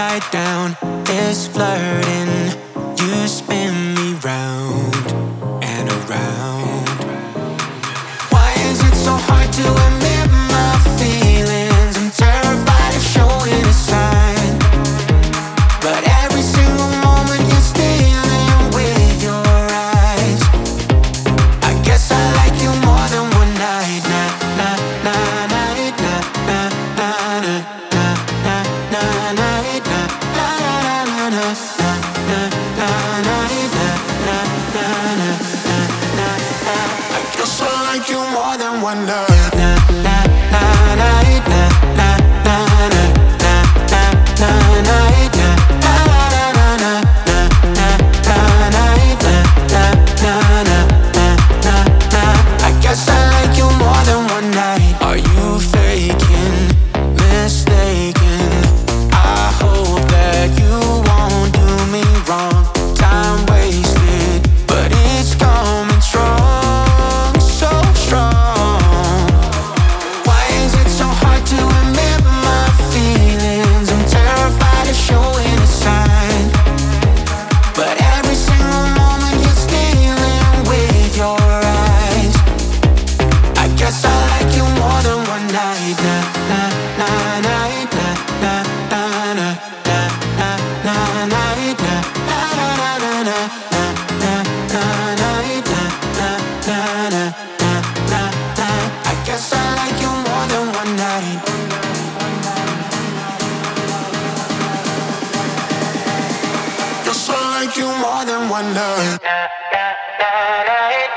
upside down, it's flirting. You spin me round and around. Why is it so hard to admit my feelings? I'm terrified of showing a sign, but every single moment you're stealing with your eyes. I guess I like you more than one night. Night, I guess I like you more than one I guess I like you more than one night. Are you faking, mistaken? I hope that you won't do me wrong. Time wasted, but it's coming strong, so strong. Why is it so hard to admit my feelings? I'm terrified of showing a sign, but every single moment you're stealing with your eyes. I guess I like you more than one night. I guess I like you more than one night. Guess I like you more than one night.